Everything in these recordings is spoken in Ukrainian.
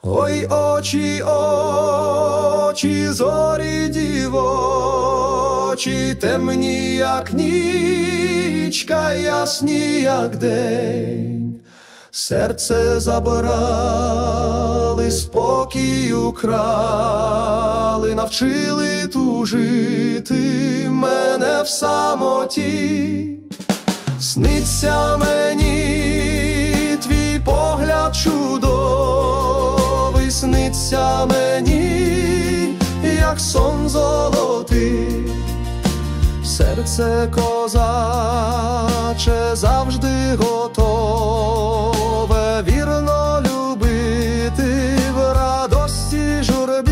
Ой, очі, очі, зорі дівочі, темні, як нічка, ясні, як день. Серце забрали, спокій украли, навчили тужити мене в самоті. Сниться мені твій погляд чудовий, сниться мені, як сон золотий. Серце козаче завжди готове вірно любити в радості журбі.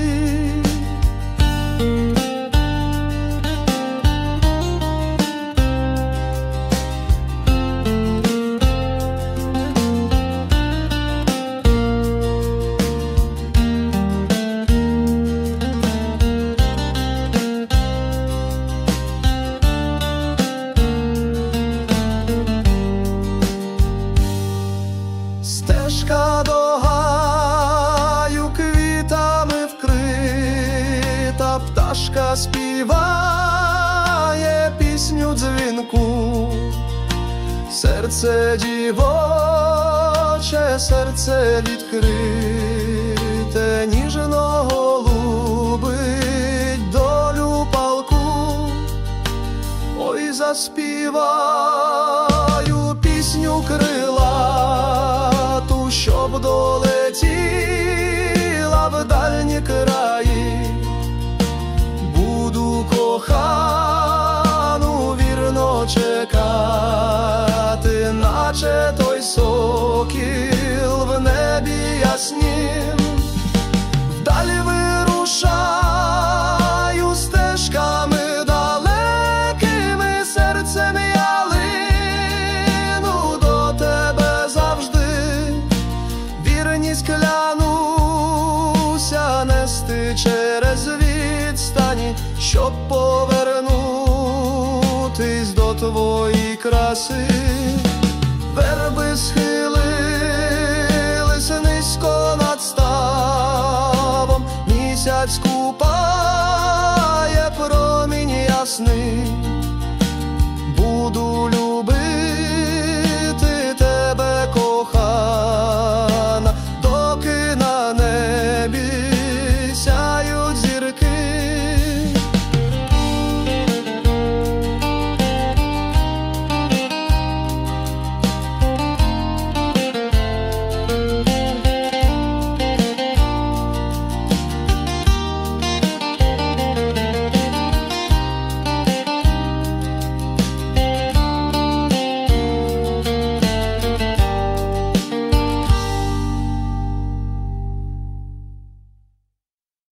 Стежка до гаю квітами вкрита, пташка співає пісню дзвінку. Серце дівоче, серце відкрите, ніжно голубить долю палку. Ой, заспіваю пісню крилату, щоб долетіла в дальні краї. Буду кохану вірно чекати, наче той сокіл в небі яснім. Вдалі вирушаю стежками далекими, серцем я лину до тебе завжди. Вірність клянуся нести через відстані, щоб повернутись до твоєї краси.